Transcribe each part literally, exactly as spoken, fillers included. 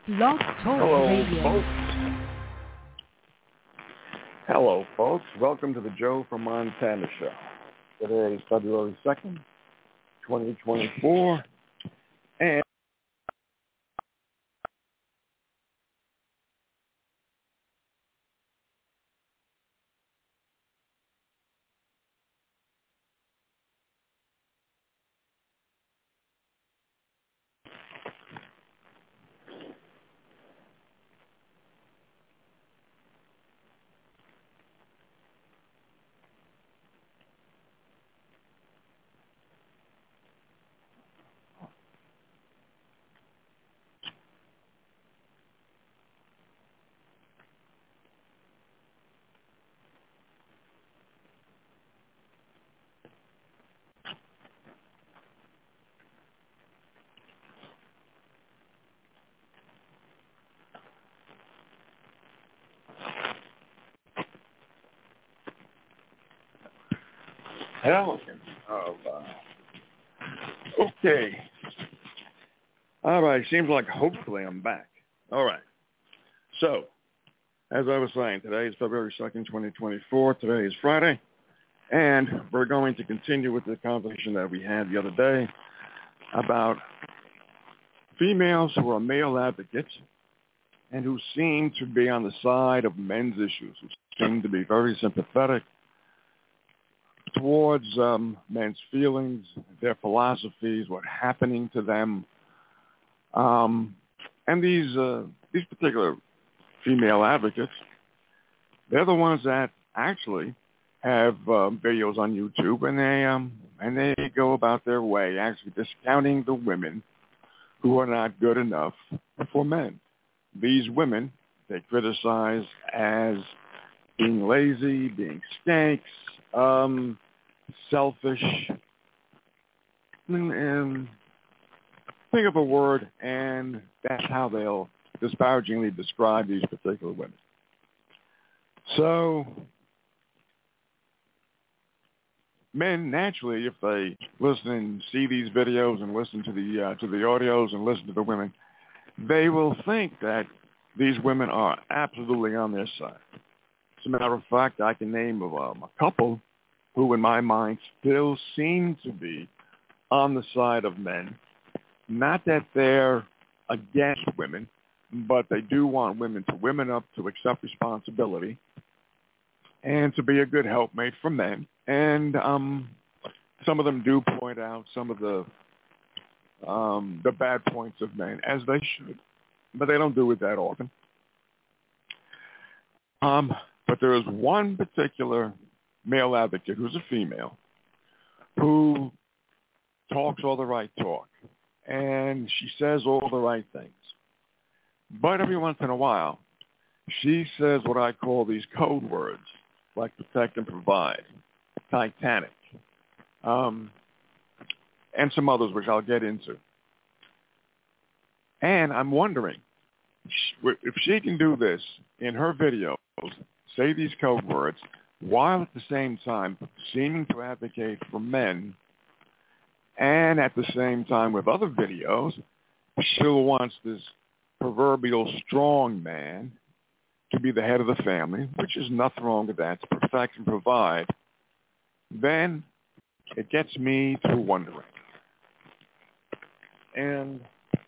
Blog Talk Hello, Radio. folks. Hello, folks. Welcome to the Joe from Montana Show. Today is February second, twenty twenty-four, and hell of uh, okay. All right. Seems like hopefully I'm back. All right. So, as I was saying, today is February second, twenty twenty-four. Today is Friday. And we're going to continue with the conversation that we had the other day about females who are male advocates and who seem to be on the side of men's issues, who seem to be very sympathetic towards um, men's feelings, their philosophies, what's happening to them. Um, and these uh, these particular female advocates, they're the ones that actually have um, videos on YouTube, and they um, and they go about their way actually discounting the women who are not good enough for men. These women they criticize as being lazy, being skanks, um, selfish, and, and think of a word, and that's how they'll disparagingly describe these particular women. So men naturally, if they listen and see these videos and listen to the uh, to the audios and listen to the women, they will think that these women are absolutely on their side. As a matter of fact, I can name um, a couple who, in my mind, still seem to be on the side of men. Not that they're against women, but they do want women to women up, to accept responsibility, and to be a good helpmate for men. And um, some of them do point out some of the um, the bad points of men, as they should, but they don't do it that often. Um, but there is one particular male advocate who's a female who talks all the right talk, and she says all the right things. But every once in a while, she says what I call these code words, like protect and provide, Titanic, um, and some others which I'll get into. And I'm wondering, if she can do this in her videos, say these code words, while at the same time seeming to advocate for men, and at the same time with other videos, she wants this proverbial strong man to be the head of the family, which is nothing wrong with that, to protect and provide, then it gets me to wondering. And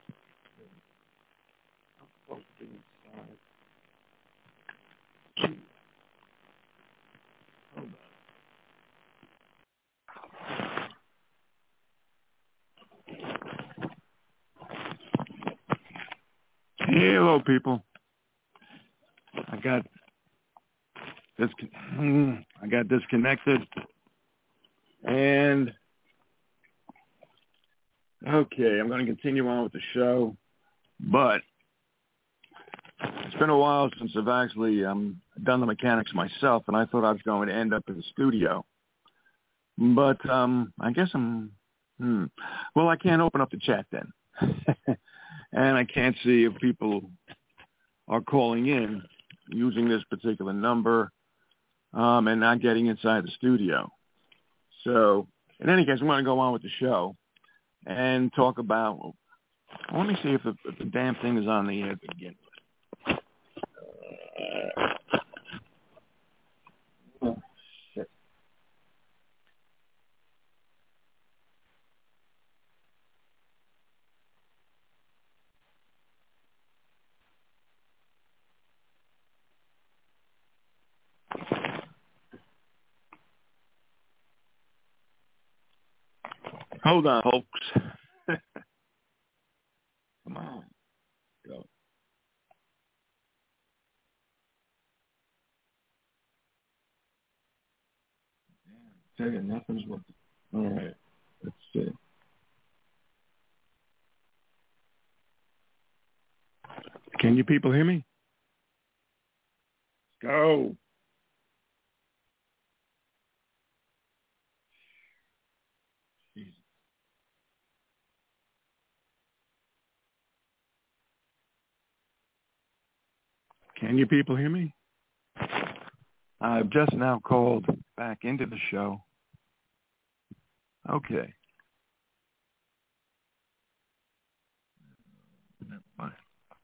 hello, people. I got this. I got disconnected, and okay, I'm going to continue on with the show. But it's been a while since I've actually um, done the mechanics myself, and I thought I was going to end up in the studio. But um, I guess I'm. Hmm. Well, I can't open up the chat then, and I can't see if people are calling in using this particular number um, and not getting inside the studio. So, in any case, I'm going to go on with the show and talk about Let me see if the, if the damn thing is on the air to begin with. Uh, oh, shit. Hold on, folks. Come on. Go. Tell you, nothing's working. All right. Let's see. Can you people hear me? Go. Jesus. Can you people hear me? I've just now called back into the show. Okay. Fine.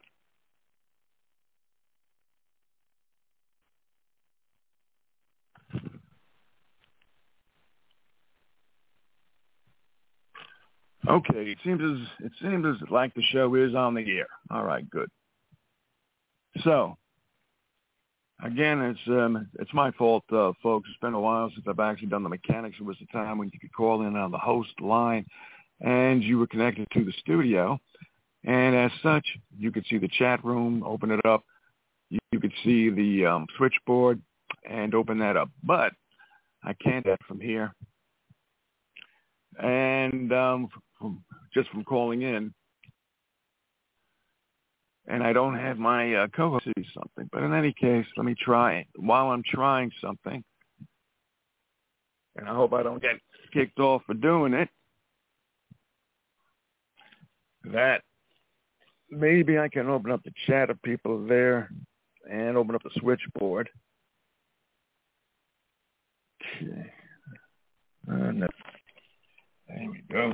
Okay. It seems as it seems as like the show is on the air. All right. Good. So, again, it's um, it's my fault, uh, folks. It's been a while since I've actually done the mechanics. It was the time when you could call in on the host line, and you were connected to the studio. And as such, you could see the chat room, open it up. You, you could see the um, switchboard and open that up. But I can't do that from here. And um, from, just from calling in. And I don't have my uh, co-host see something. But in any case, let me try. While I'm trying something, and I hope I don't get kicked off for doing it, that maybe I can open up the chat of people there and open up the switchboard. Okay. Uh, no. There we go.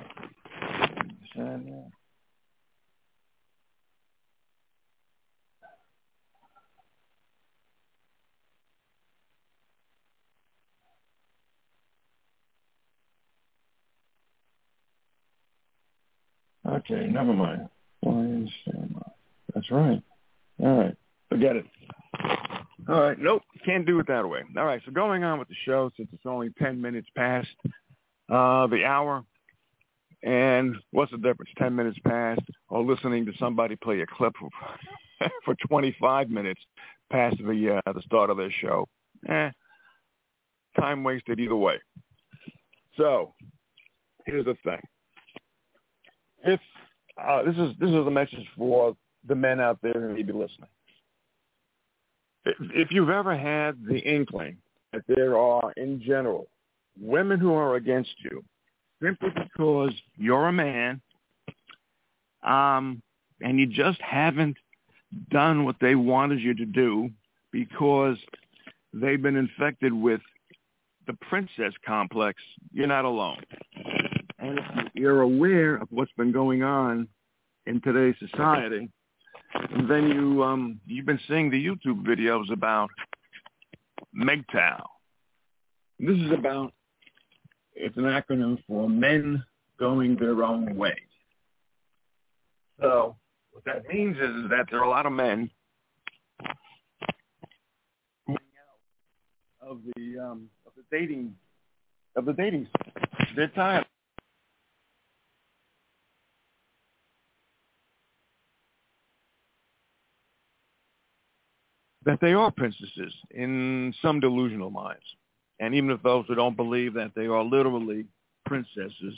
Okay, never mind. That's right. All right. Forget it. All right. Nope. Can't do it that way. All right. So going on with the show, since it's only ten minutes past uh, the hour, and what's the difference? ten minutes past or listening to somebody play a clip for, for twenty-five minutes past the, uh, the start of their show. Eh, time wasted either way. So here's the thing. If uh, this is this is a message for the men out there who may be listening. If, if you've ever had the inkling that there are, in general, women who are against you simply because you're a man, um, and you just haven't done what they wanted you to do because they've been infected with the princess complex, you're not alone. And if you're aware of what's been going on in today's society, then you, um, you've been seeing the YouTube videos about M G T O W. This is about, it's an acronym for Men Going Their Own Way. So what that means is that there are a lot of men of the um, of the dating of the dating. They're tired. That they are princesses in some delusional minds. And even if those who don't believe that they are literally princesses,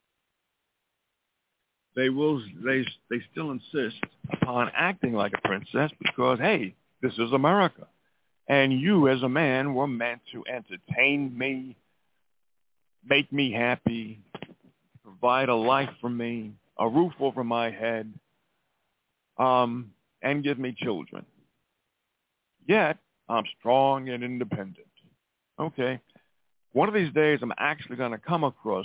they will they they still insist upon acting like a princess because, hey, this is America. And you as a man were meant to entertain me, make me happy, provide a life for me, a roof over my head, um, and give me children. Yet, I'm strong and independent. Okay. One of these days, I'm actually going to come across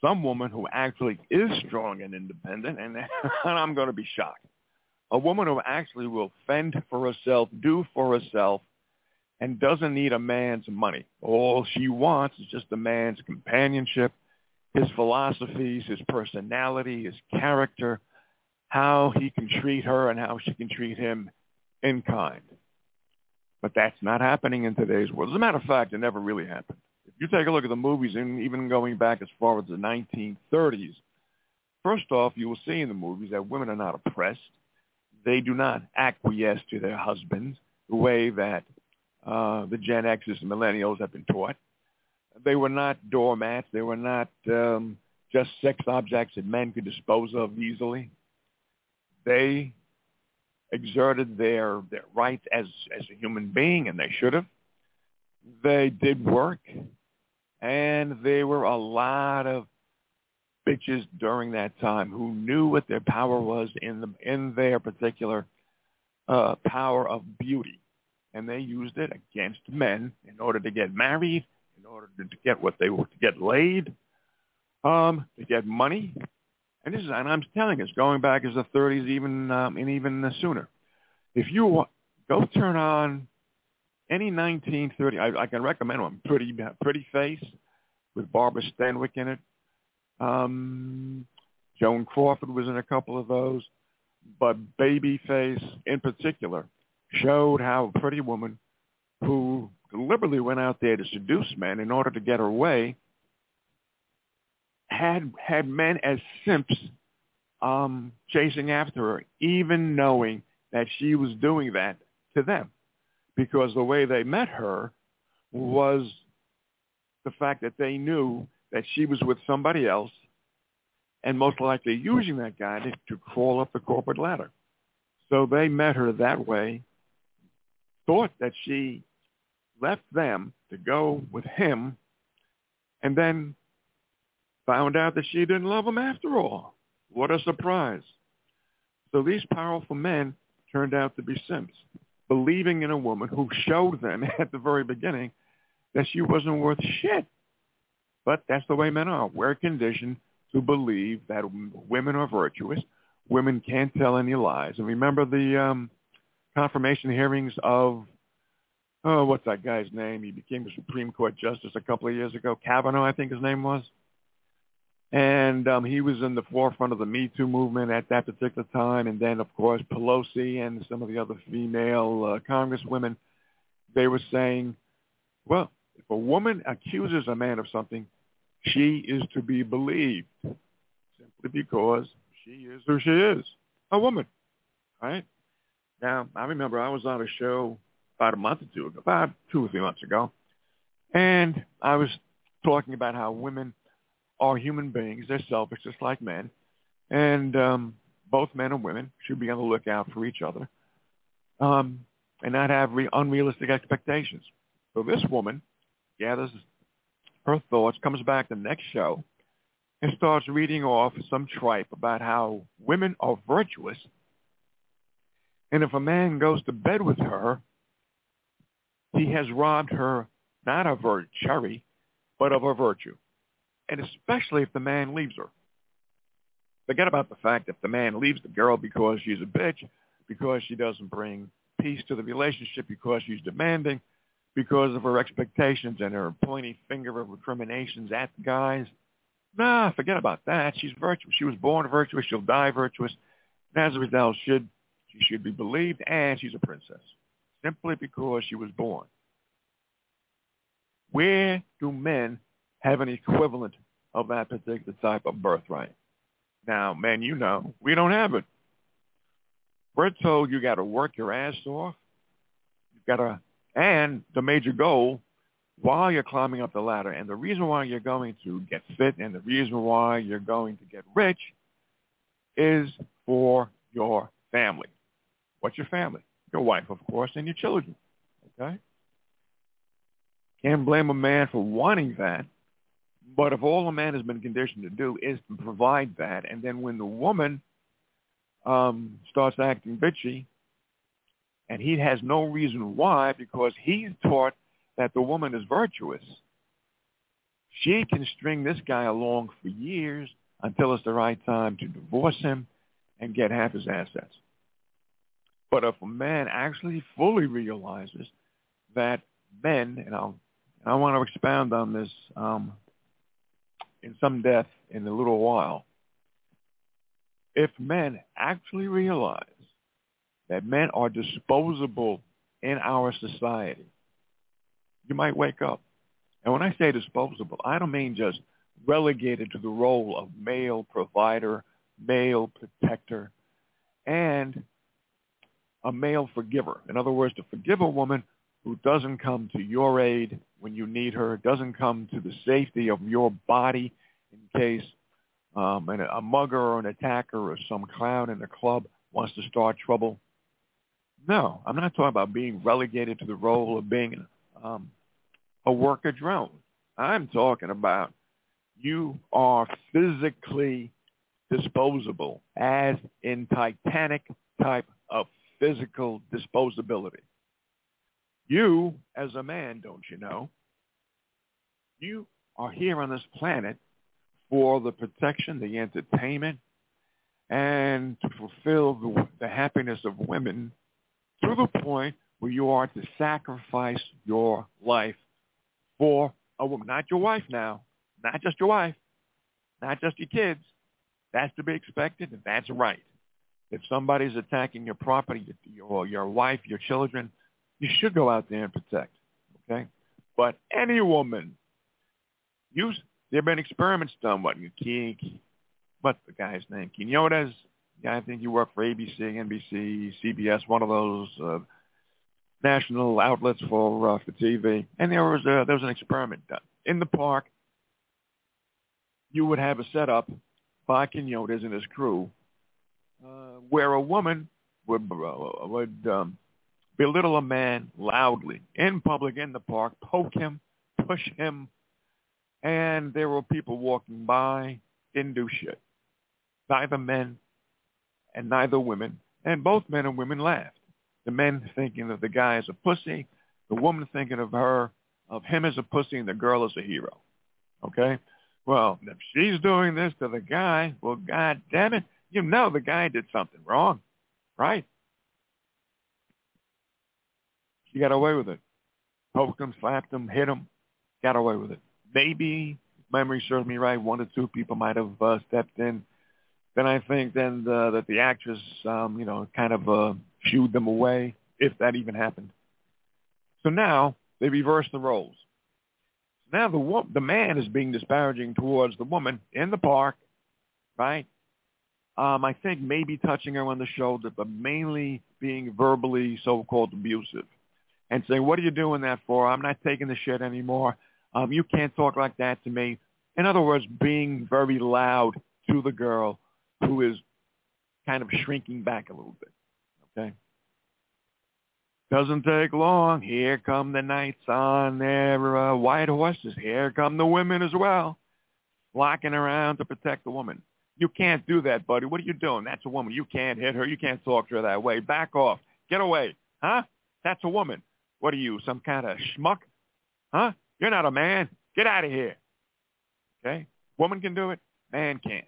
some woman who actually is strong and independent, and, and I'm going to be shocked. A woman who actually will fend for herself, do for herself, and doesn't need a man's money. All she wants is just a man's companionship, his philosophies, his personality, his character, how he can treat her and how she can treat him in kind. But that's not happening in today's world. As a matter of fact, it never really happened. If you take a look at the movies, and even going back as far as the nineteen thirties, first off, you will see in the movies that women are not oppressed. They do not acquiesce to their husbands the way that uh, the Gen Xers and millennials have been taught. They were not doormats. They were not um, just sex objects that men could dispose of easily. They exerted their, their rights as, as a human being, and they should have. They did work, and there were a lot of bitches during that time who knew what their power was in the, in their particular uh, power of beauty, and they used it against men in order to get married, in order to, to get what they were to get laid, um, to get money. And this is, and I'm telling you, it's going back as the thirties, even um, and even sooner. If you go turn on any nineteen thirty, I, I can recommend one. Pretty, Pretty Face with Barbara Stanwyck in it. Um, Joan Crawford was in a couple of those, but Babyface in particular showed how a pretty woman who deliberately went out there to seduce men in order to get her way had had men as simps um, chasing after her, even knowing that she was doing that to them, because the way they met her was the fact that they knew that she was with somebody else and most likely using that guy to, to crawl up the corporate ladder. So they met her that way, thought that she left them to go with him, and then found out that she didn't love him after all. What a surprise. So these powerful men turned out to be simps, believing in a woman who showed them at the very beginning that she wasn't worth shit. But that's the way men are. We're conditioned to believe that women are virtuous. Women can't tell any lies. And remember the um, confirmation hearings of, oh, what's that guy's name? He became the Supreme Court Justice a couple of years ago. Kavanaugh, I think his name was. And um, he was in the forefront of the Me Too movement at that particular time. And then, of course, Pelosi and some of the other female uh, congresswomen, they were saying, well, if a woman accuses a man of something, she is to be believed simply because she is who she is, a woman, right? Now, I remember I was on a show about a month or two ago, about two or three months ago, and I was talking about how women are human beings. They're selfish, just like men, and um, both men and women should be on the lookout for each other um, and not have re- unrealistic expectations. So this woman gathers her thoughts, comes back the next show, and starts reading off some tripe about how women are virtuous, and if a man goes to bed with her, he has robbed her not of her cherry, but of her virtue, and especially if the man leaves her. Forget about the fact that the man leaves the girl because she's a bitch, because she doesn't bring peace to the relationship, because she's demanding, because of her expectations and her pointy finger of recriminations at the guys. Nah, forget about that. She's virtuous. She was born virtuous. She'll die virtuous. And as a result, should, she should be believed, and she's a princess, simply because she was born. Where do men have an equivalent of that particular type of birthright? Now, men, you know, we don't have it. We're told you got to work your ass off. You got to, and the major goal, while you're climbing up the ladder, and the reason why you're going to get fit, and the reason why you're going to get rich, is for your family. What's your family? Your wife, of course, and your children. Okay? Can't blame a man for wanting that. But if all a man has been conditioned to do is to provide that, and then when the woman um, starts acting bitchy, and he has no reason why, because he's taught that the woman is virtuous, she can string this guy along for years until it's the right time to divorce him and get half his assets. But if a man actually fully realizes that men, and I'll, I want to expound on this um, in some depth in a little while, if men actually realize that men are disposable in our society, you might wake up. And when I say disposable, I don't mean just relegated to the role of male provider, male protector, and a male forgiver. In other words, to forgive a woman who doesn't come to your aid when you need her, doesn't come to the safety of your body in case um, an, a mugger or an attacker or some clown in the club wants to start trouble. No, I'm not talking about being relegated to the role of being um, a worker drone. I'm talking about you are physically disposable, as in Titanic type of physical disposability. You, as a man, don't you know, you are here on this planet for the protection, the entertainment, and to fulfill the, the happiness of women to the point where you are to sacrifice your life for a woman. Not your wife now, not just your wife, not just your kids. That's to be expected, and that's right. If somebody's attacking your property, your, your wife, your children, you should go out there and protect, okay? But any woman, you, there have been experiments done, what, you can't, what's the guy's name? Quinones? Yeah, I think you work for A B C, N B C, C B S, one of those uh, national outlets for uh, for T V. And there was a, there was an experiment done. In the park, you would have a setup by Quinones and his crew uh, where a woman would, uh, would um, belittle a man loudly in public, in the park, poke him, push him, and there were people walking by, didn't do shit. Neither men and neither women, and both men and women laughed. The men thinking of the guy as a pussy, the woman thinking of her, of him as a pussy, and the girl as a hero. Okay? Well, if she's doing this to the guy, well, God damn it, you know the guy did something wrong, right? She got away with it. Poked him, slapped him, hit him, got away with it. Maybe, if memory serves me right, one or two people might have uh, stepped in. Then I think then the, that the actress, um, you know, kind of uh, shooed them away, if that even happened. So now they reverse the roles. Now the wo- the man is being disparaging towards the woman in the park, right? Um, I think maybe touching her on the shoulder, but mainly being verbally so-called abusive and saying, what are you doing that for? I'm not taking the shit anymore. Um, you can't talk like that to me. In other words, being very loud to the girl who is kind of shrinking back a little bit, okay? Doesn't take long. Here come the knights on their uh, white horses. Here come the women as well, flocking around to protect the woman. You can't do that, buddy. What are you doing? That's a woman. You can't hit her. You can't talk to her that way. Back off. Get away. Huh? That's a woman. What are you, some kind of schmuck? Huh? You're not a man. Get out of here. Okay? Woman can do it. Man can't.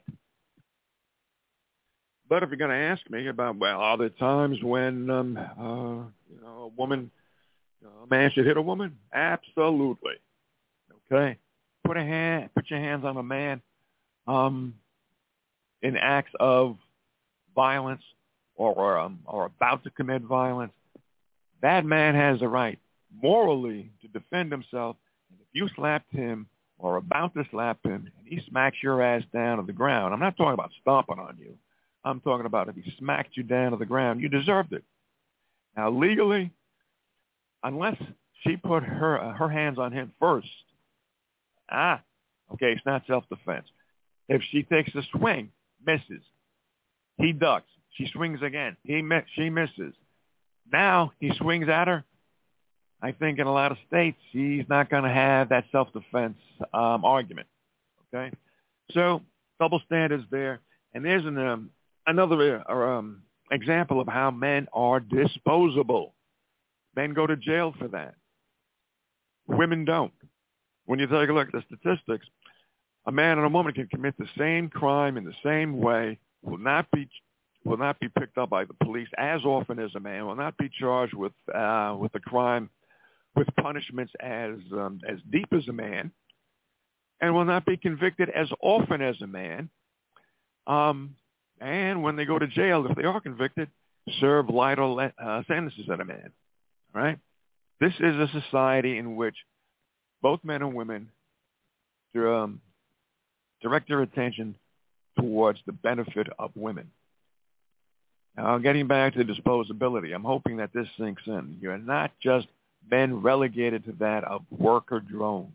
But if you're going to ask me about, well, are there times when, um, uh, you know, a woman, a man should hit a woman? Absolutely. Okay? Put a hand, put your hands on a man um, in acts of violence or or, um, or about to commit violence. That man has a right morally to defend himself. And if you slapped him or about to slap him and he smacks your ass down to the ground, I'm not talking about stomping on you. I'm talking about if he smacked you down to the ground, you deserved it. Now, legally, unless she put her uh, her hands on him first, ah, okay, it's not self-defense. If she takes a swing, misses, he ducks, she swings again, he mi- she misses. Now he swings at her. I think in a lot of states, he's not going to have that self-defense um, argument. Okay, so double standards there, and there's an um, Another uh, um, example of how men are disposable. Men go to jail for that. Women don't. when you take a look at the statistics, a man and a woman can commit the same crime in the same way, will not be will not be picked up by the police as often as a man, will not be charged with uh, with a crime with punishments as um, as deep as a man, and will not be convicted as often as a man. Um, and when they go to jail, if they are convicted, serve lighter le- uh, sentences than a man. Right? This is a society in which both men and women um, direct their attention towards the benefit of women. Now, getting back to disposability, I'm hoping that this sinks in. You're not just men relegated to that of worker drones.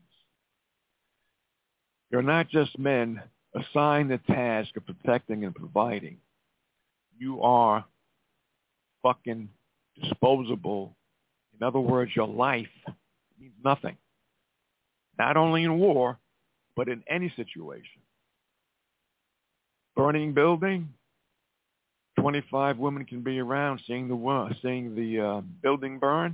You're not just men assigned the task of protecting and providing. You are fucking disposable. In other words, your life means nothing. Not only in war, but in any situation. Burning building, twenty-five women can be around seeing the seeing the uh, building burn.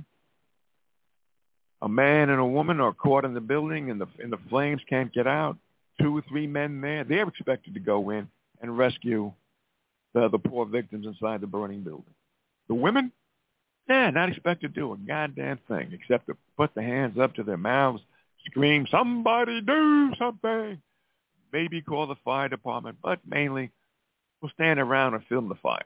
A man and a woman are caught in the building, and the and the flames can't get out. Two or three men there, they're expected to go in and rescue the, the poor victims inside the burning building. The women, yeah, not expected to do a goddamn thing except to put their hands up to their mouths, scream, "Somebody do something!" Maybe call the fire department, but mainly will stand around and film the fire.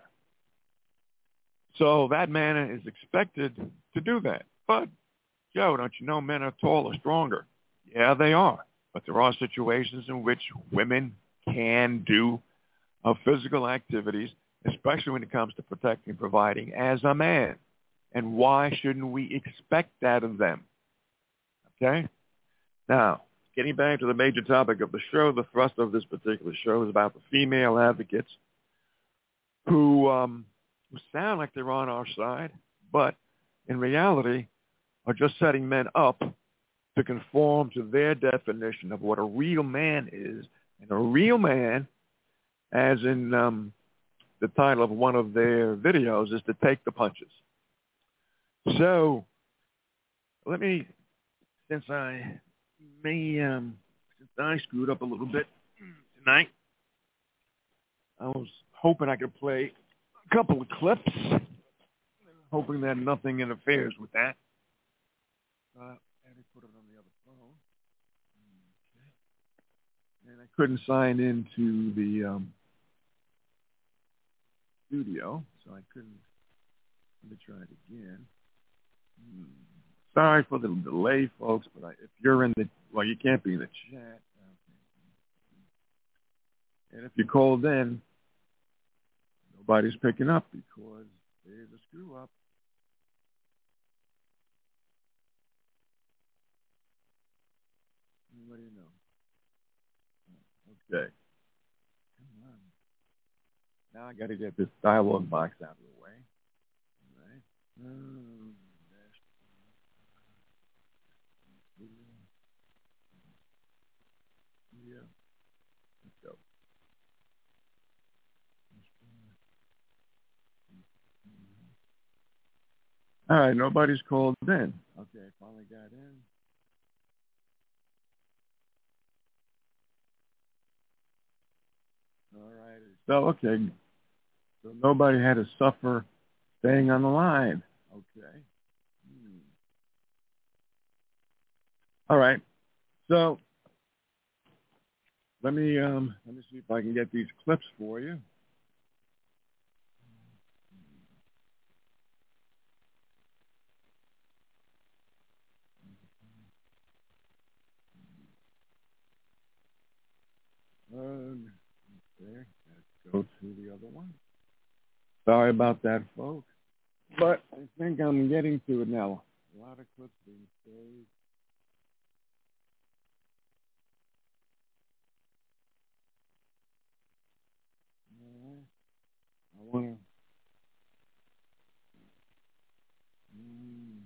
So that man is expected to do that. But, Joe, don't you know men are taller, stronger? Yeah, they are. But there are situations in which women can do uh, physical activities, especially when it comes to protecting and providing as a man. And why shouldn't we expect that of them? Okay? Now, getting back to the major topic of the show, the thrust of this particular show is about the female advocates who, um, who sound like they're on our side, but in reality are just setting men up to conform to their definition of what a real man is. And a real man, as in um, the title of one of their videos, is to take the punches. So let me, since I may, um, since I screwed up a little bit tonight, I was hoping I could play a couple of clips, hoping that nothing interferes with that. Uh, and I put it on the other phone. Okay. And I couldn't sign into the um, studio, so I couldn't. Let me try it again. Hmm. Sorry for the delay, folks, but I, if you're in the, well, you can't be in the chat. Okay. And if you called in, nobody's picking up because there's a screw up. What do you know? Okay. Come on. Now I got to get this dialogue box out of the way. All right. Um, yeah. Let's go. All right. Nobody's called in. Okay. Finally got in. All right. So, okay. So nobody had to suffer staying on the line. Okay. Hmm. All right. So let me um, let me see if I can get these clips for you. Um, okay. Let's go to the other one. Sorry about that, folks. But I think I'm getting to it now. A lot of clips being saved. Uh, I want to. Mm,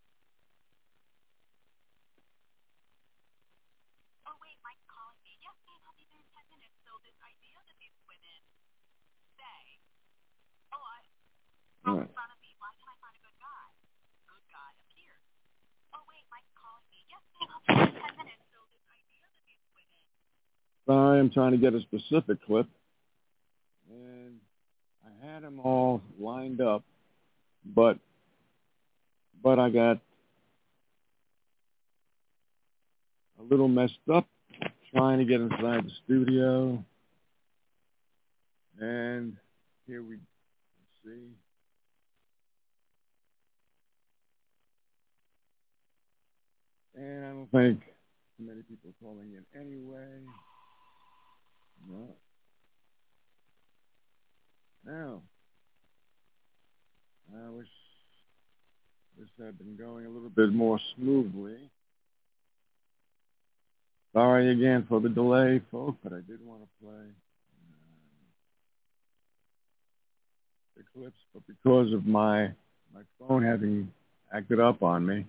right. Sorry, I'm trying to get a specific clip. And I had them all lined up, but but I got a little messed up trying to get inside the studio. And here we see. And I don't think many people are calling in anyway. No. Now, I wish this had been going a little bit more smoothly. Sorry again for the delay, folks, but I did want to play uh, the clips, but because of my my phone having acted up on me,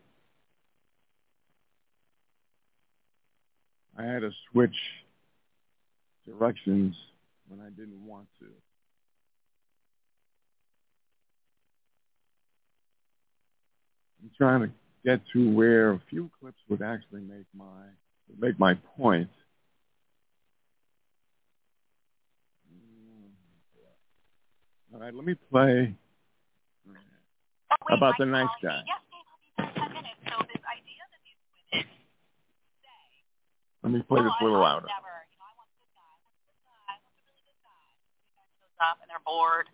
I had to switch directions when I didn't want to. I'm trying to get to where a few clips would actually make my make my point. All right, let me play. How about the nice guy? Let me play this a little louder. And they're bored.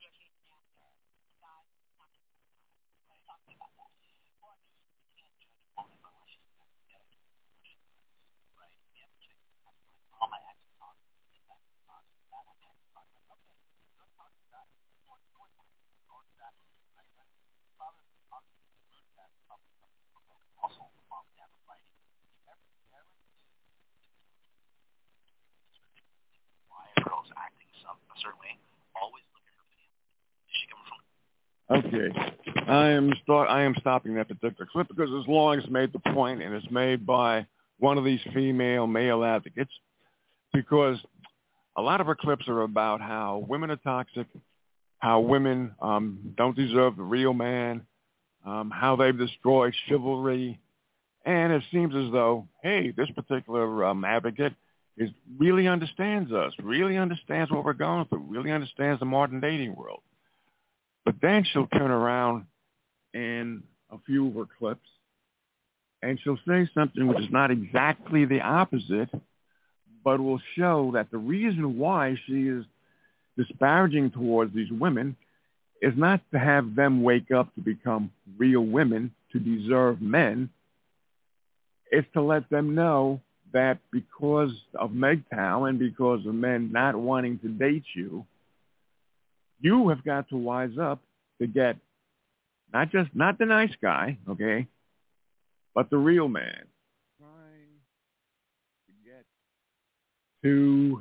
Okay, I am start. I am stopping that particular clip because as long as it's made the point and it's made by one of these female male advocates, because a lot of her clips are about how women are toxic, how women um, don't deserve the real man, um, how they've destroyed chivalry, and it seems as though, hey, this particular um, advocate is really understands us, really understands what we're going through, really understands the modern dating world. But then she'll turn around in a few of her clips and she'll say something which is not exactly the opposite, but will show that the reason why she is disparaging towards these women is not to have them wake up to become real women, to deserve men. It's to let them know that because of M G T O W and because of men not wanting to date you, you have got to wise up to get not just, not the nice guy, okay, but the real man. Trying to get to,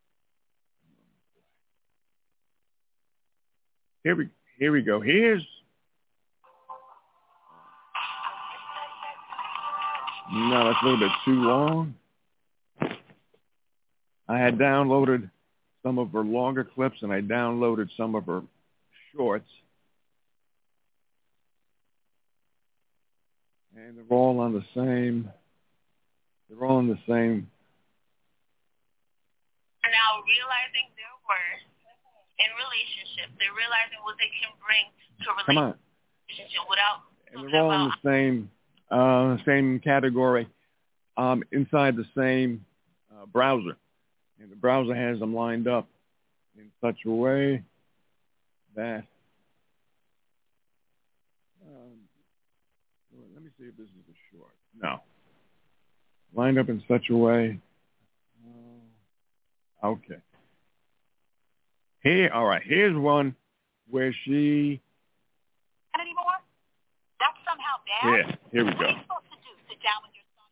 here we, here we go. Here's, no, that's a little bit too long. I had downloaded some of her longer clips and I downloaded some of her shorts. And they're all on the same, they're all on the same. Are now realizing their worth in relationships. They're realizing what they can bring to a relationship. Come on. Without and they're all in the same, uh, same category um, inside the same uh, browser. And the browser has them lined up in such a way that, um, well, let me see if this is a short. No. Lined up in such a way. Uh, okay. Here, all right. Here's one where she. Anymore? That's somehow bad. Yeah. Here we go. What are you supposed to do? Sit down with your son.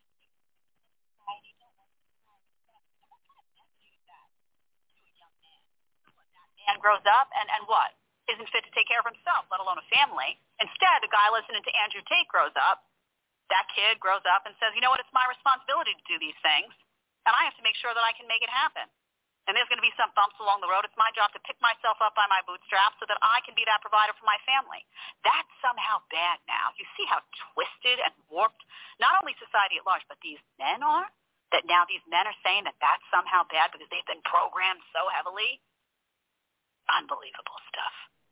Man grows up and and what? Isn't fit to take care of himself, let alone a family. Instead, the guy listening to Andrew Tate grows up. That kid grows up and says, you know what, it's my responsibility to do these things, and I have to make sure that I can make it happen. And there's going to be some bumps along the road. It's my job to pick myself up by my bootstraps so that I can be that provider for my family. That's somehow bad now. You see how twisted and warped not only society at large, but these men are? that now these men are saying that that's somehow bad because they've been programmed so heavily. Unbelievable stuff.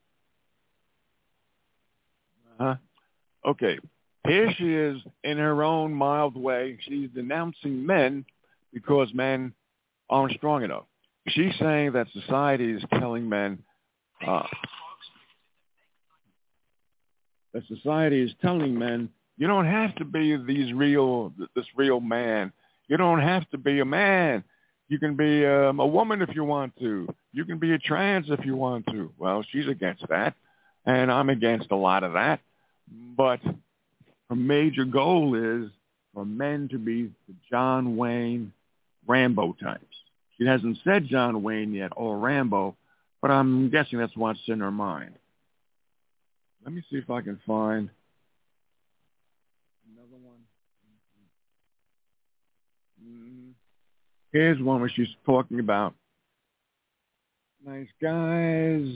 Uh-huh. Okay. Here she is in her own mild way. She's denouncing men because men aren't strong enough. She's saying that society is telling men, uh, that society is telling men, you don't have to be these real, this real man. You don't have to be a man. You can be um, a woman if you want to. You can be a trans if you want to. Well, she's against that, and I'm against a lot of that. But her major goal is for men to be the John Wayne Rambo types. She hasn't said John Wayne yet or Rambo, but I'm guessing that's what's in her mind. Let me see if I can find another one. Mm-hmm. Here's one where she's talking about nice guys.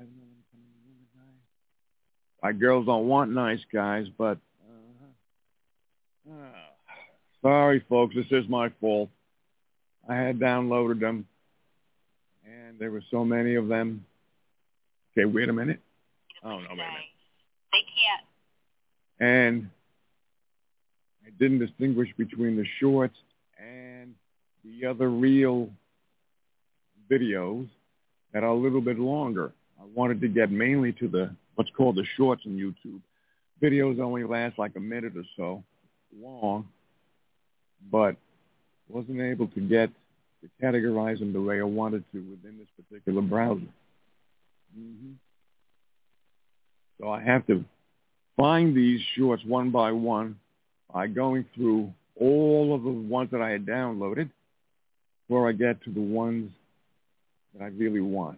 Our girls don't want nice guys, but uh, uh, sorry, folks, this is my fault. I had downloaded them, and there were so many of them. Okay, wait a minute. Oh, no, wait a minute. They can't. And I didn't distinguish between the shorts and the other real videos that are a little bit longer. I wanted to get mainly to the what's called the shorts on YouTube. Videos only last like a minute or so long, but wasn't able to get to categorize them the way I wanted to within this particular browser. Mm-hmm. So I have to find these shorts one by one by going through all of the ones that I had downloaded before I get to the ones that I really want.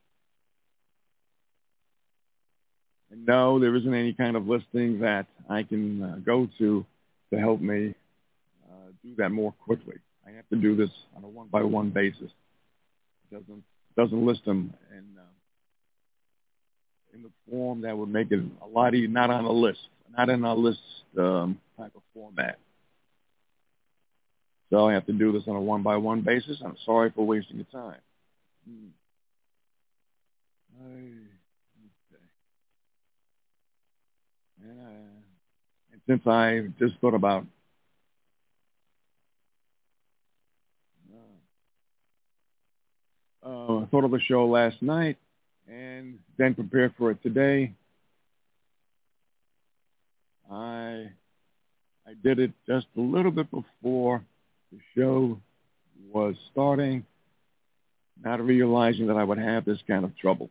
And no, there isn't any kind of listing that I can uh, go to to help me uh, do that more quickly. I have to do this on a one-by-one basis. It doesn't doesn't list them in uh, in the form that would make it a lot easier. Not on a list, not in a list um, type of format. So I have to do this on a one-by-one basis. I'm sorry for wasting your time. Hmm. I, okay. And, uh, and since I just thought about uh, uh, I thought of the show last night and then prepared for it today, I I did it just a little bit before the show was starting, not realizing that I would have this kind of trouble.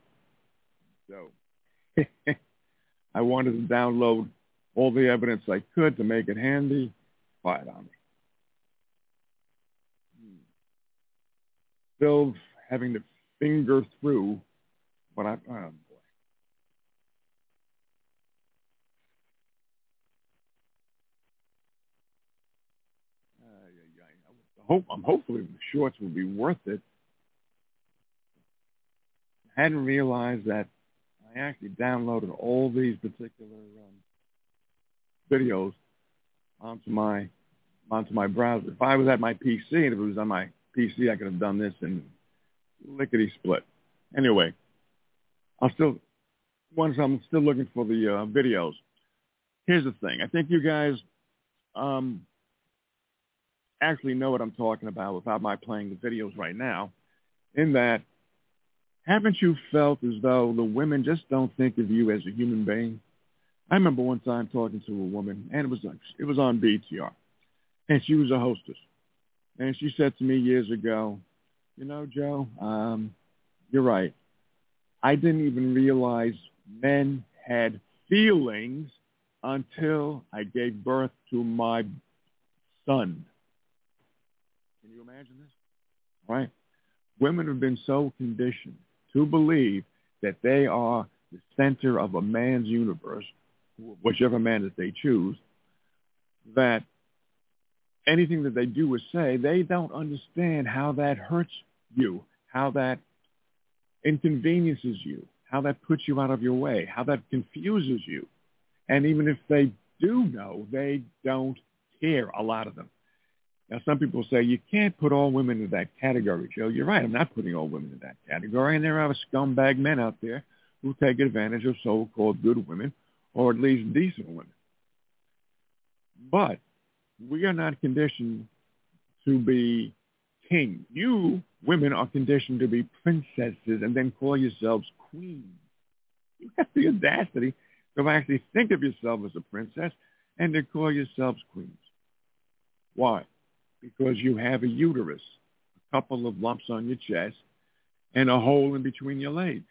So I wanted to download all the evidence I could to make it handy. Quiet on me. Still having to finger through what I, oh boy. Uh, yeah, yeah. I hope, I'm hopefully the shorts will be worth it. I hadn't realized that I actually downloaded all these particular um, videos onto my onto my browser. If I was at my P C and if it was on my P C, I could have done this in lickety split. Anyway, I'll still once I'm still looking for the uh, videos. Here's the thing: I think you guys um, actually know what I'm talking about without my playing the videos right now. In that, haven't you felt as though the women just don't think of you as a human being? I remember one time talking to a woman, and it was it was on B T R, and she was a hostess, and she said to me years ago, "You know, Joe, um, you're right. I didn't even realize men had feelings until I gave birth to my son." Can you imagine this? Right? Women have been so conditioned to believe that they are the center of a man's universe, whichever man that they choose, that anything that they do or say, they don't understand how that hurts you, how that inconveniences you, how that puts you out of your way, how that confuses you. And even if they do know, they don't care, a lot of them. Now, some people say you can't put all women into that category, Joe. You're right. I'm not putting all women in that category. And there are scumbag men out there who take advantage of so-called good women, or at least decent women. But we are not conditioned to be kings. You, women, are conditioned to be princesses and then call yourselves queens. You have the audacity to actually think of yourself as a princess and to call yourselves queens. Why? Because you have a uterus, a couple of lumps on your chest, and a hole in between your legs.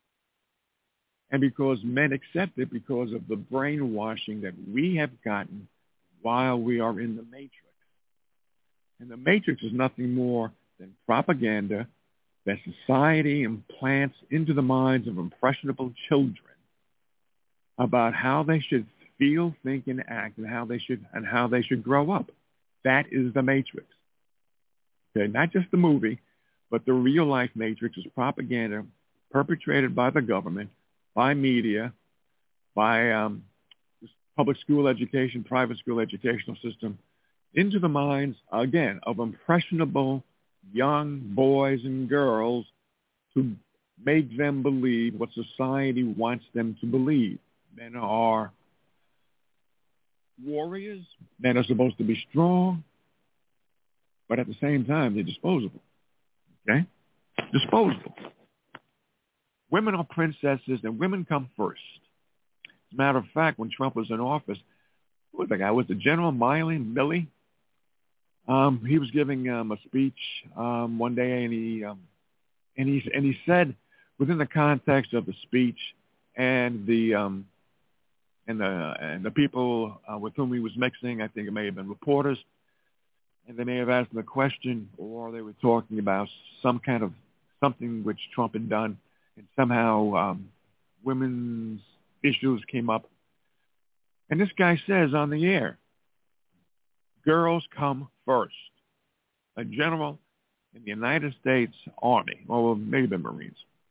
And because men accept it because of the brainwashing that we have gotten while we are in the Matrix. And the Matrix is nothing more than propaganda that society implants into the minds of impressionable children about how they should feel, think, and act, and how they should and how they should grow up. That is the Matrix. Okay, not just the movie, but the real life Matrix is propaganda perpetrated by the government, by media, by um, public school education, private school educational system, into the minds, again, of impressionable young boys and girls to make them believe what society wants them to believe. Men are warriors. Men are supposed to be strong, but at the same time, they're disposable. Okay? Disposable. Women are princesses, and women come first. As a matter of fact, when Trump was in office, who was the guy? Was it General Miley, Milley? Um, he was giving um, a speech um, one day, and he um, and he and he said, within the context of the speech and the um, and the and the people uh, with whom he was mixing, I think it may have been reporters, and they may have asked him a question, or they were talking about some kind of something which Trump had done, and somehow um, women's issues came up. And this guy says on the air, girls come first. A general in the United States Army, or maybe the Marines.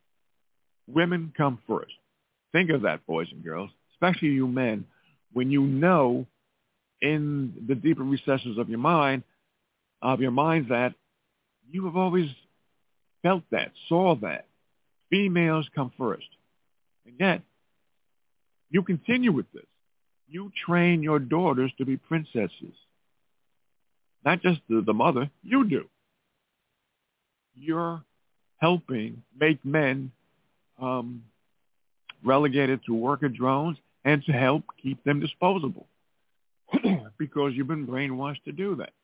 Women come first. Think of that, boys and girls, especially you men, when you know in the deeper recesses of your mind, of your mind that you have always felt that, saw that. Females come first. And yet, you continue with this. You train your daughters to be princesses. Not just the, the mother, you do. You're helping make men um, relegated to worker drones and to help keep them disposable because you've been brainwashed to do that.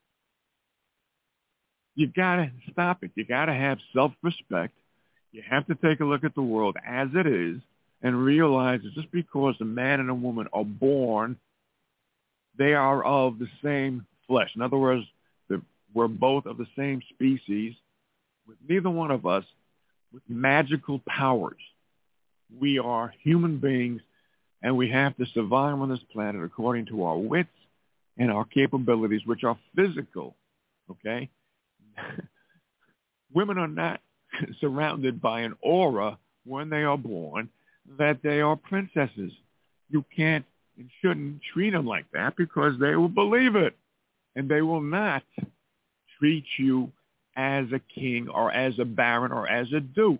You got to stop it. You got to have self-respect. You have to take a look at the world as it is and realize that just because a man and a woman are born, they are of the same flesh. In other words, the, we're both of the same species, with neither one of us with magical powers. We are human beings, and we have to survive on this planet according to our wits and our capabilities, which are physical, okay? Women are not surrounded by an aura when they are born that they are princesses. You can't and shouldn't treat them like that because they will believe it. And they will not treat you as a king or as a baron or as a duke.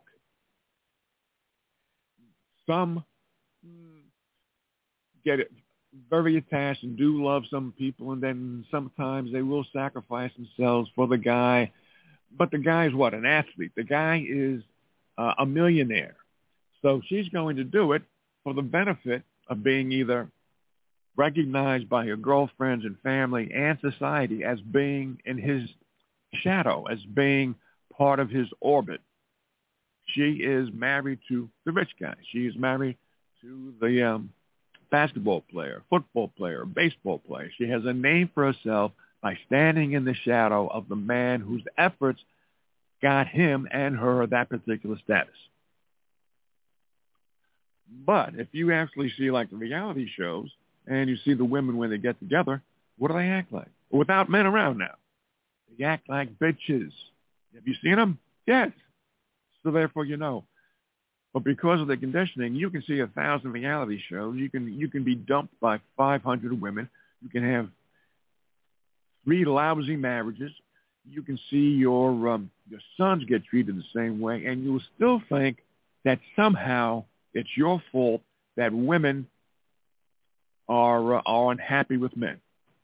Some get very attached and do love some people, and then sometimes they will sacrifice themselves for the guy. But the guy's what? An athlete. The guy is uh, a millionaire. So she's going to do it for the benefit of being either recognized by her girlfriends and family and society as being in his shadow, as being part of his orbit. She is married to the rich guy. She is married to the um, basketball player, football player, baseball player. She has a name for herself by standing in the shadow of the man whose efforts got him and her that particular status. But if you actually see like the reality shows and you see the women when they get together, what do they act like? Without men around now. They act like bitches. Have you seen them? Yes. So therefore you know. But because of the conditioning, you can see a thousand reality shows. You can you can be dumped by five hundred women. You can have three lousy marriages. You can see your um, your sons get treated the same way, and you'll still think that somehow it's your fault that women are uh, are unhappy with men.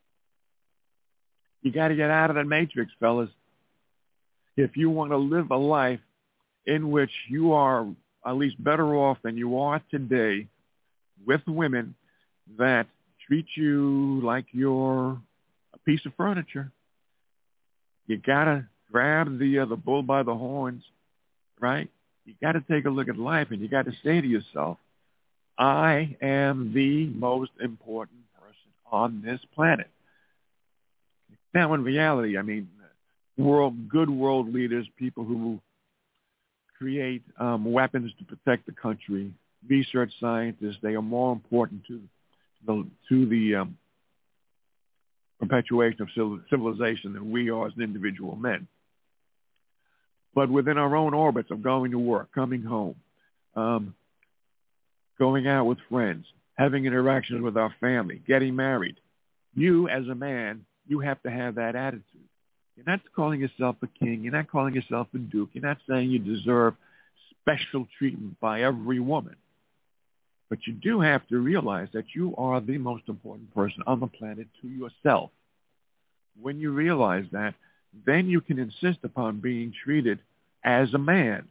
You got to get out of the matrix, fellas. If you want to live a life in which you are at least better off than you are today with women that treat you like you're a piece of furniture, you got to grab the uh, the bull by the horns, right? You got to take a look at life, and you got to say to yourself, I am the most important person on this planet. Now, in reality, I mean, world, good world leaders, people who create um, weapons to protect the country, research scientists, they are more important to the, to the um, perpetuation of civilization than we are as individual men. But within our own orbits of going to work, coming home, um, going out with friends, having interactions with our family, getting married, you as a man, you have to have that attitude. You're not calling yourself a king. You're not calling yourself a duke. You're not saying you deserve special treatment by every woman. But you do have to realize that you are the most important person on the planet to yourself. When you realize that, then you can insist upon being treated as a man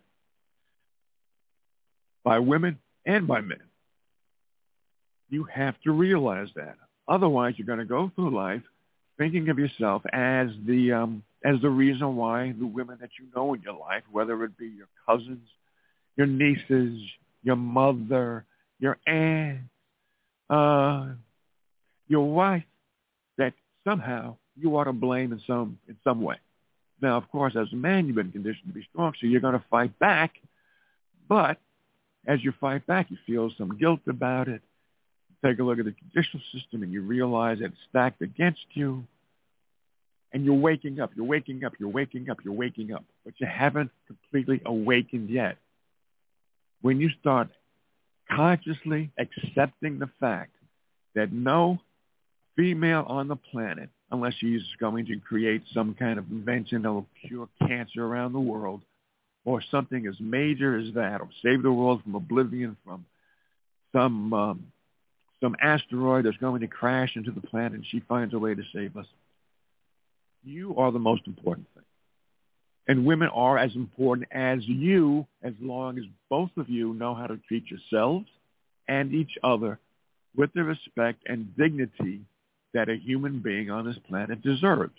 by women and by men. You have to realize that. Otherwise, you're going to go through life thinking of yourself as the um, as the reason why the women that you know in your life, whether it be your cousins, your nieces, your mother, your aunt, uh, your wife, that somehow you are to blame in some in some way. Now, of course, as a man, you've been conditioned to be strong, so you're going to fight back. But as you fight back, you feel some guilt about it. Take a look at the judicial system, and you realize that it's stacked against you. And you're waking up, you're waking up, you're waking up, you're waking up. But you haven't completely awakened yet. When you start consciously accepting the fact that no female on the planet, unless she's going to create some kind of invention that will cure cancer around the world, or something as major as that, or save the world from oblivion from some um, some asteroid that's going to crash into the planet, and she finds a way to save us. You are the most important thing. And women are as important as you, as long as both of you know how to treat yourselves and each other with the respect and dignity that a human being on this planet deserves.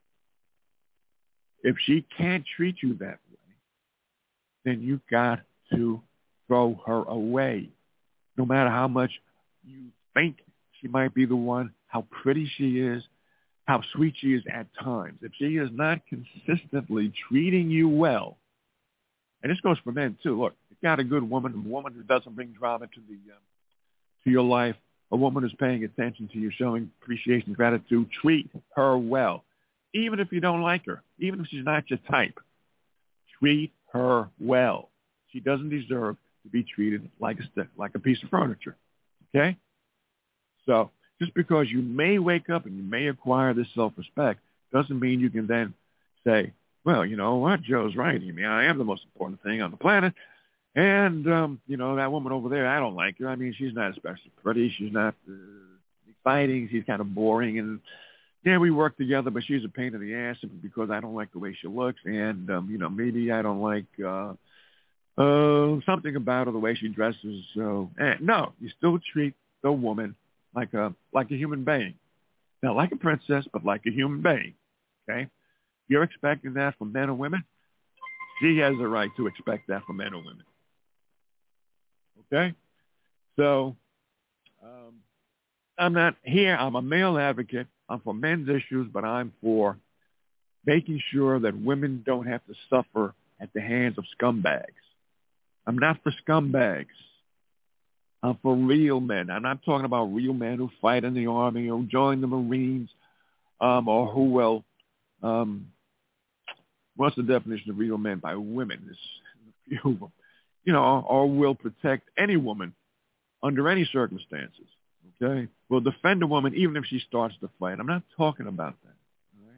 If she can't treat you that way, then you've got to throw her away. No matter how much you think she might be the one, how pretty she is, how sweet she is at times. If she is not consistently treating you well, and this goes for men too. Look, if you got a good woman, a woman who doesn't bring drama to the um, to your life, a woman who's paying attention to you, showing appreciation, gratitude, treat her well. Even if you don't like her, even if she's not your type, treat her well. She doesn't deserve to be treated like a stick, like a piece of furniture. Okay? So just because you may wake up and you may acquire this self-respect doesn't mean you can then say, well, you know what, Joe's right. I mean, I am the most important thing on the planet. And, um, you know, that woman over there, I don't like her. I mean, she's not especially pretty. She's not uh, exciting. She's kind of boring. And, yeah, we work together, but she's a pain in the ass because I don't like the way she looks. And, um, you know, maybe I don't like uh, uh, something about her, the way she dresses. So, eh, no, you still treat the woman like a like a human being. Not like a princess, but like a human being. Okay? You're expecting that from men or women? She has a right to expect that from men or women. Okay? So, um, I'm not here. I'm a male advocate. I'm for men's issues, but I'm for making sure that women don't have to suffer at the hands of scumbags. I'm not for scumbags. I'm for real men. I'm not talking about real men who fight in the army or join the Marines, um, or who will, um, what's the definition of real men by women? There's a few of them. You know, or, or will protect any woman under any circumstances, okay? Will defend a woman even if she starts to fight. I'm not talking about that, all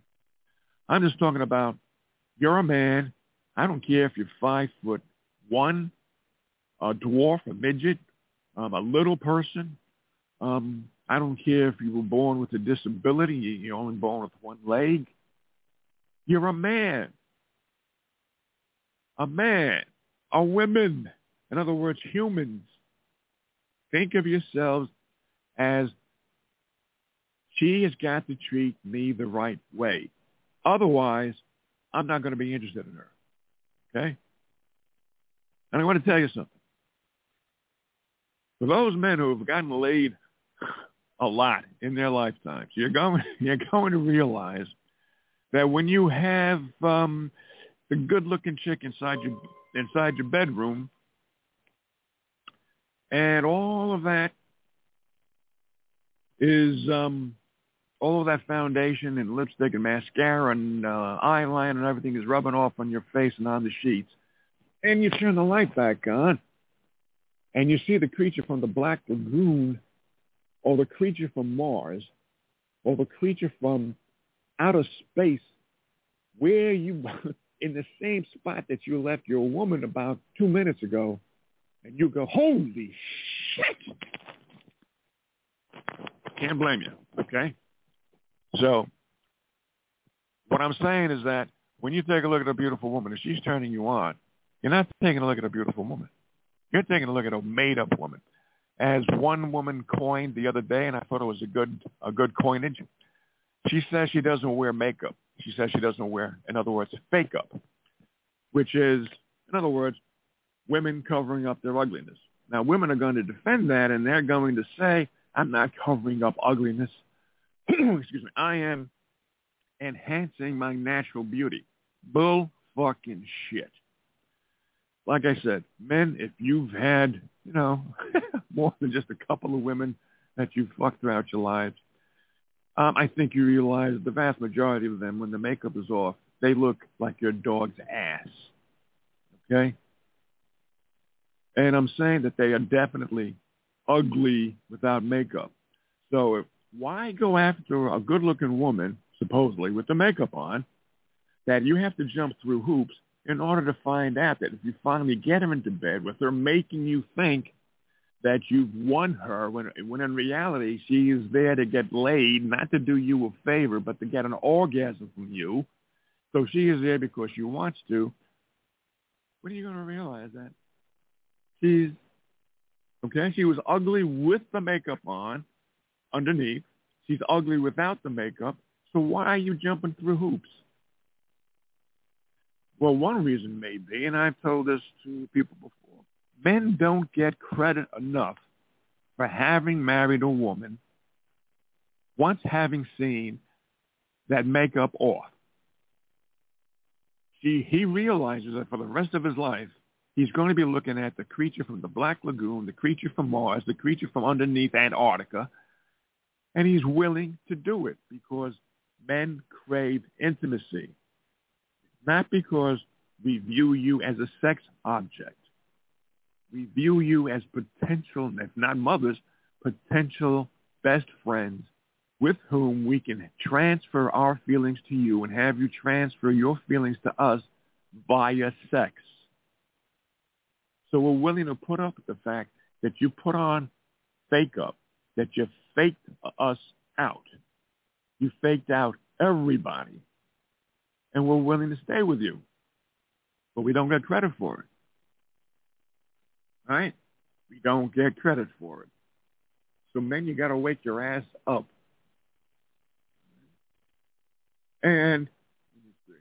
I'm just talking about you're a man. I don't care if you're five foot one, a dwarf, a midget, um, a little person. Um, I don't care if you were born with a disability. You're only born with one leg. You're a man. A man. A woman. In other words, humans. Think of yourselves as she has got to treat me the right way. Otherwise, I'm not going to be interested in her. Okay? And I want to tell you something. For those men who have gotten laid a lot in their lifetimes, you're going, you're going to realize that when you have um, the good-looking chick inside your inside your bedroom, and all of that is um, all of that foundation and lipstick and mascara and uh, eyeliner and everything is rubbing off on your face and on the sheets, and you turn the light back on, and you see the creature from the Black Lagoon, or the creature from Mars, or the creature from outer space, where you, in the same spot that you left your woman about two minutes ago, and you go, holy shit! Can't blame you, okay? So what I'm saying is that when you take a look at a beautiful woman and she's turning you on, you're not taking a look at a beautiful woman. You're taking a look at a made-up woman. As one woman coined the other day, and I thought it was a good a good coinage, she says she doesn't wear makeup. She says she doesn't wear, in other words, fake-up, which is, in other words, women covering up their ugliness. Now, women are going to defend that, and they're going to say, I'm not covering up ugliness. Excuse me. I am enhancing my natural beauty. Bull fucking shit. Like I said, men, if you've had, you know, more than just a couple of women that you've fucked throughout your lives, um, I think you realize the vast majority of them, when the makeup is off, they look like your dog's ass. Okay? And I'm saying that they are definitely ugly without makeup. So if, why go after a good-looking woman, supposedly, with the makeup on, that you have to jump through hoops in order to find out that if you finally get her into bed with her, making you think that you've won her, when, when in reality she is there to get laid, not to do you a favor, but to get an orgasm from you. So she is there because she wants to. When are you going to realize that? She's, okay, she was ugly with the makeup on underneath. She's ugly without the makeup. So why are you jumping through hoops? Well, one reason may be, and I've told this to people before, men don't get credit enough for having married a woman once having seen that makeup off. See, he realizes that for the rest of his life, he's going to be looking at the creature from the Black Lagoon, the creature from Mars, the creature from underneath Antarctica, and he's willing to do it because men crave intimacy. Not because we view you as a sex object. We view you as potential, if not mothers, potential best friends with whom we can transfer our feelings to you and have you transfer your feelings to us via sex. So we're willing to put up with the fact that you put on fake up, that you faked us out. You faked out everybody. And we're willing to stay with you. But we don't get credit for it. Right? We don't get credit for it. So men, you got to wake your ass up. And let me see.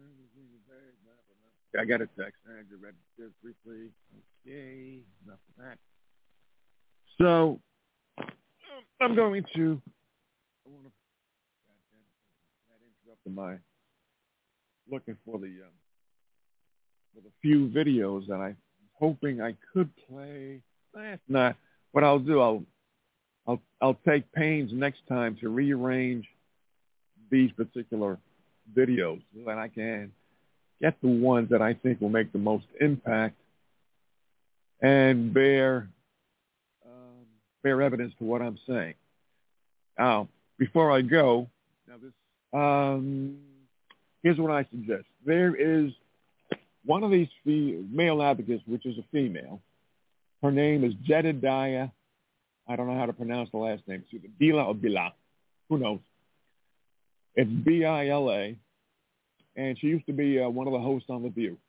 I got a text. I just read this briefly. Okay, enough of that. So I'm going to. I want to. That interrupted my looking for the um, for the few videos that I'm hoping I could play. That's not what I'll do. I'll I'll I'll take pains next time to rearrange these particular videos so that I can get the ones that I think will make the most impact and bear um, bear evidence to what I'm saying. Now, before I go, now this um, here's what I suggest. There is one of these fe- male advocates, which is a female. Her name is Jedediah. I don't know how to pronounce the last name. It's either Bila or Bila. Who knows? It's B I L A. And she used to be uh, one of the hosts on The View.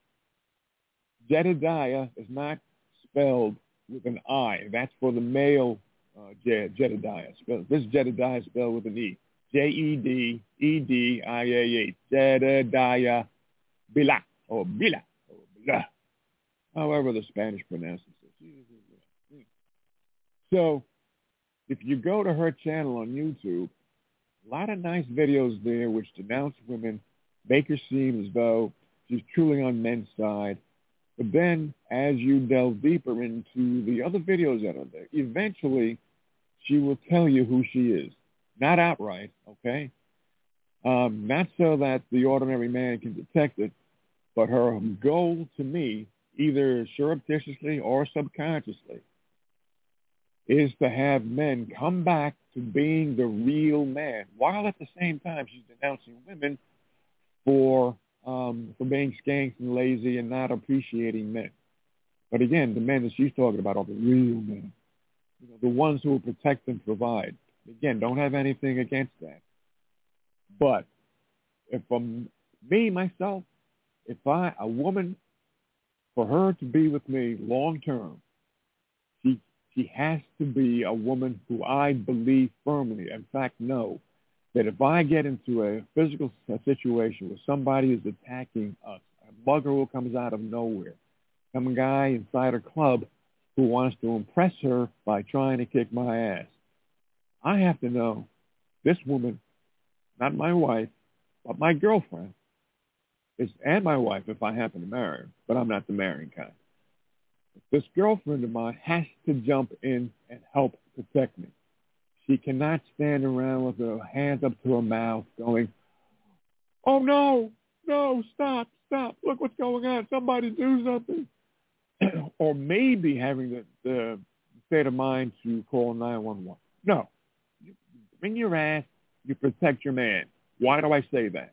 Jedediah is not spelled with an I. That's for the male uh, Je- Jedediah. This Jedediah is spelled with an E. J E D E D I A H. Jedediah Bila or Bila or Bila. However the Spanish pronounces it. So if you go to her channel on YouTube, a lot of nice videos there which denounce women, make her seem as though she's truly on men's side. But then as you delve deeper into the other videos that are there, eventually she will tell you who she is. Not outright, okay? Um, not so that the ordinary man can detect it, but her goal to me, either surreptitiously or subconsciously, is to have men come back to being the real man, while at the same time she's denouncing women for um, for being skanks and lazy and not appreciating men. But again, the men that she's talking about are the real men, you know, the ones who will protect and provide. Again, don't have anything against that. But if um, me, myself, if I, a woman, for her to be with me long term, she she has to be a woman who I believe firmly, in fact, know, that if I get into a physical situation where somebody is attacking us, a mugger who comes out of nowhere, some guy inside a club who wants to impress her by trying to kick my ass, I have to know this woman, not my wife, but my girlfriend, is, and my wife if I happen to marry her, but I'm not the marrying kind. This girlfriend of mine has to jump in and help protect me. She cannot stand around with her hands up to her mouth going, oh, no, no, stop, stop. Look what's going on. Somebody do something. Or maybe having the, the state of mind to call nine one one. No. You bring your ass, you protect your man. Why do I say that?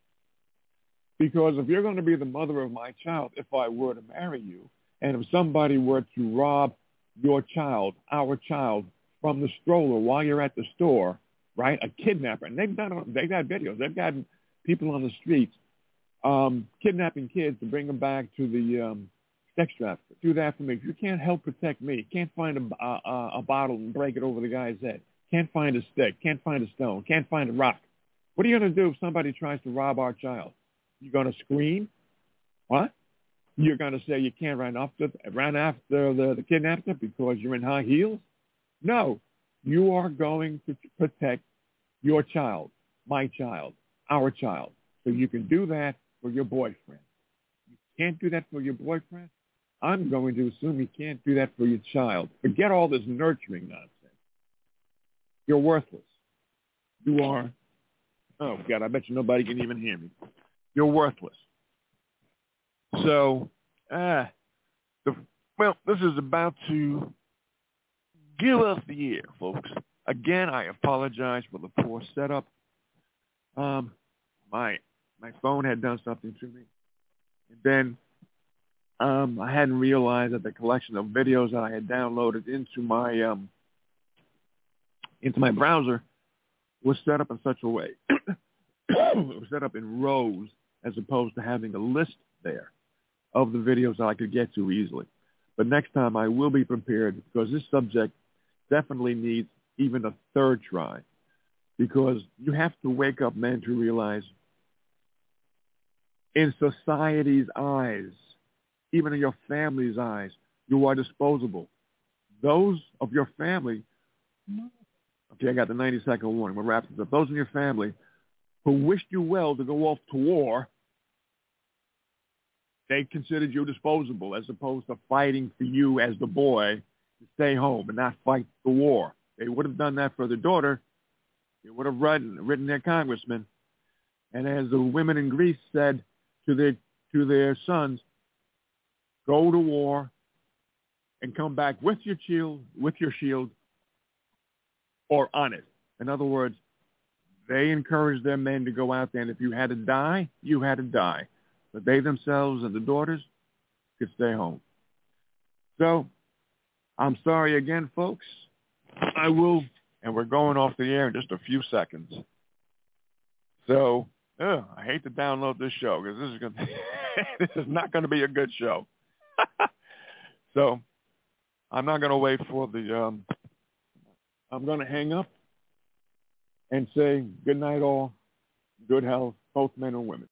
Because if you're going to be the mother of my child, if I were to marry you, and if somebody were to rob your child, our child, from the stroller while you're at the store, right? A kidnapper. And they've done, they've got videos. They've got people on the streets um, kidnapping kids to bring them back to the um, sex trafficker. Do that for me. If you can't help protect me, can't find a, a, a bottle and break it over the guy's head, can't find a stick, can't find a stone, can't find a rock, what are you going to do if somebody tries to rob our child? You going to scream? What? You're going to say you can't run after, run after the, the kidnapper because you're in high heels? No, you are going to protect your child, my child, our child. So you can do that for your boyfriend. You can't do that for your boyfriend? I'm going to assume you can't do that for your child. Forget all this nurturing nonsense. You're worthless. You are, oh, God, I bet you nobody can even hear me. You're worthless. So, uh, the, well, this is about to give us the air, folks. Again, I apologize for the poor setup. Um, my my phone had done something to me. And then um, I hadn't realized that the collection of videos that I had downloaded into my um, into my browser was set up in such a way. It was set up in rows as opposed to having a list there of the videos that I could get to easily. But next time I will be prepared because this subject definitely needs even a third try, because you have to wake up men to realize in society's eyes, even in your family's eyes, you are disposable. Those of your family, okay, I got the ninety second warning, we'll wrap this up. Those in your family who wished you well to go off to war, they considered you disposable as opposed to fighting for you as the boy to stay home and not fight the war. They would have done that for their daughter. They would have written, written their congressman. And as the women in Greece said to their, to their sons, go to war and come back with your shield, with your shield or on it. In other words, They encouraged their men to go out there, and if you had to die, you had to die. But they themselves and the daughters could stay home. So I'm sorry again, folks. I will, and we're going off the air in just a few seconds. So ugh, I hate to download this show because this is going this is not going to be a good show. So I'm not going to wait for the. Um, I'm going to hang up and say good night, all. Good health, both men and women.